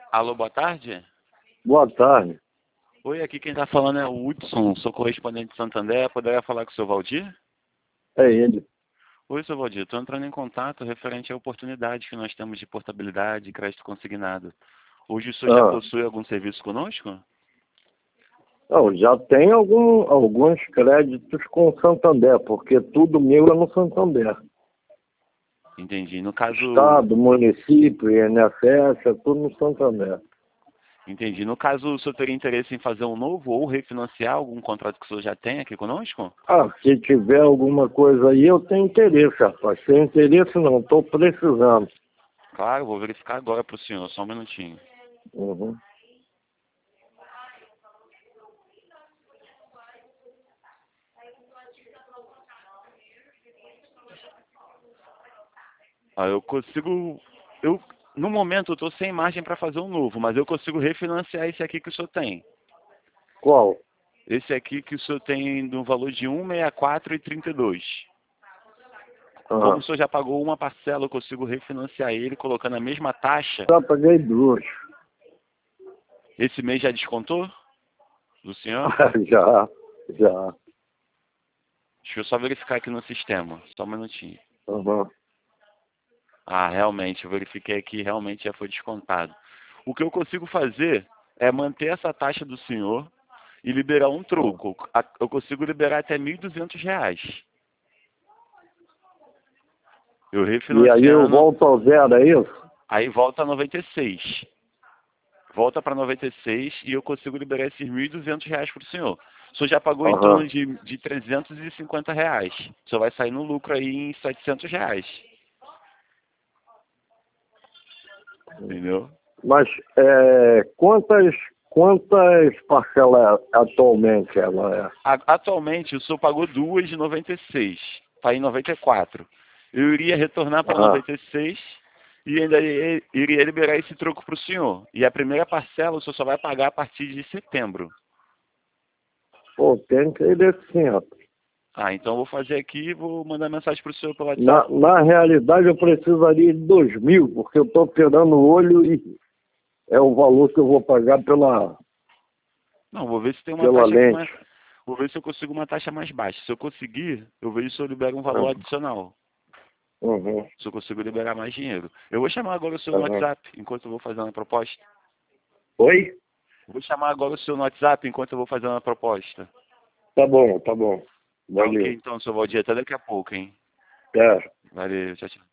Alô, boa tarde. Boa tarde. Oi, aqui quem está falando é o Hudson, sou correspondente de Santander. Poderia falar com o seu Valdir? É ele. Oi, seu Valdir. Estou entrando em contato referente à oportunidade que nós temos de portabilidade e crédito consignado. Hoje o senhor já Ah, possui algum serviço conosco? não, já tem alguns créditos com o Santander, porque tudo meu é no Santander. Entendi. No caso, Estado, município, INSS, é tudo no Santander. entendi. No caso, o senhor teria interesse em fazer um novo ou refinanciar algum contrato que o senhor já tem aqui conosco? Ah, se tiver alguma coisa aí, eu tenho interesse, rapaz. Sem interesse não, estou precisando. Claro, vou verificar agora para o senhor, só um minutinho. Uhum. Ah, eu consigo. No momento, eu estou sem margem para fazer um novo, mas eu consigo refinanciar esse aqui que o senhor tem. Qual? Esse aqui que o senhor tem no valor de 164,32. Como Ah, o senhor já pagou uma parcela, eu consigo refinanciar ele colocando a mesma taxa. já paguei duas. Esse mês já descontou do senhor? Já, já. Deixa eu só verificar aqui no sistema. Só um minutinho. Uhum. Ah, realmente, eu verifiquei aqui, realmente já foi descontado. O que eu consigo fazer é manter essa taxa do senhor e liberar um Uhum. troco. Eu consigo liberar até R$ 1.200. Eu E aí eu refinanciando, volto ao zero, é isso? aí volta a 96. Volta para 96 e eu consigo liberar esses R$ 1.200 para o senhor. O senhor já pagou em torno Aham. de R$ 350. O senhor vai sair no lucro aí em R$ 700. Entendeu? Mas quantas parcelas atualmente ela é? Atualmente, o senhor pagou duas de 96. Está em 94. Eu iria retornar para Ah, 96 e ainda iria liberar esse troco para o senhor. E a primeira parcela o senhor só vai pagar a partir de setembro. pô, tem interesse sim, rapaz. Ah, então eu vou fazer aqui e vou mandar mensagem para o senhor pelo WhatsApp. Na realidade eu precisaria de 2.000, porque eu estou operando o olho e é o valor que eu vou pagar Não, vou ver se tem uma pela taxa aqui lente. mais. Vou ver se eu consigo uma taxa mais baixa. Se eu conseguir, eu vejo se eu libero um valor Uhum, adicional. uhum, Se eu consigo liberar mais dinheiro. Eu vou chamar agora o senhor no uhum. WhatsApp enquanto eu vou fazendo a proposta. Oi? Vou chamar agora o senhor no WhatsApp enquanto eu vou fazendo a proposta. Tá bom, tá bom. Tá ok Valeu. então, seu Valdir. Até daqui a pouco, hein? É. Valeu, tchau, tchau.